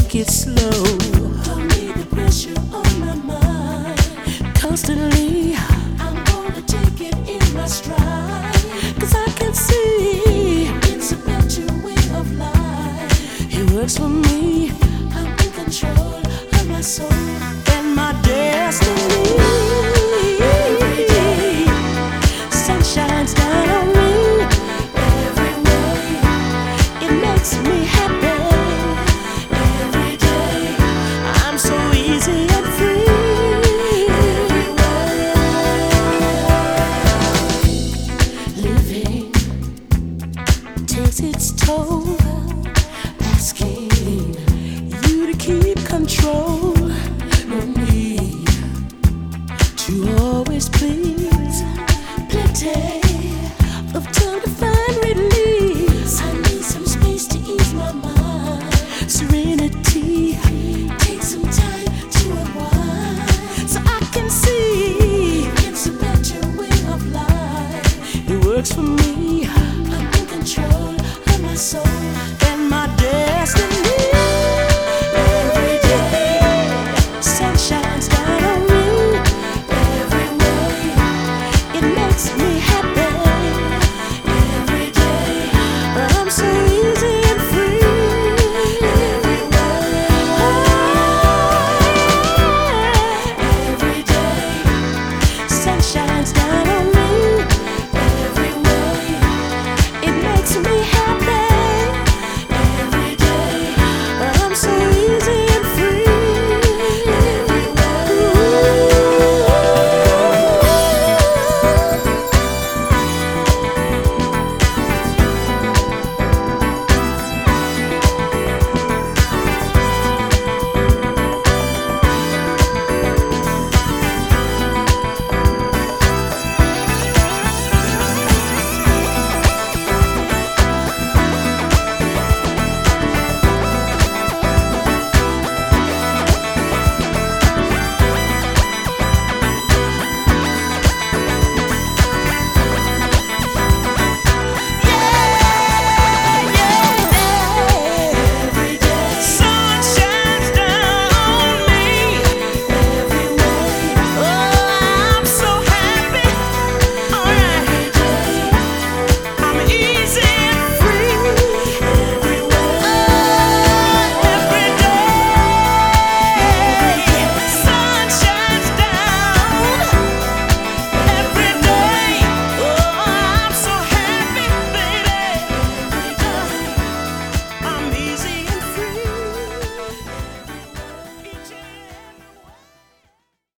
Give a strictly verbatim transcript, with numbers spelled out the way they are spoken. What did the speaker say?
take it slow. Don't need the pressure on my mind. Constantly, I'm gonna take it in my stride. cause I can see It's a better way of life. it works for me I'm in control of my soul. and my destiny. Every day, sun shines down on me. every way, It makes me happy. every day, I'm so easy and free. Living takes its toll, asking you to keep control. No need to always please. Plenty of time to find release. I need some space to ease my mind. Serenity, Take some time to unwind. so I can see It's a better way of life. it works for me I'm in control of my soul. and my destiny. Every day, Sun shines down on me. every way, It makes me happy. every day, I'm so easy and free. every way, every day, Sun shines down on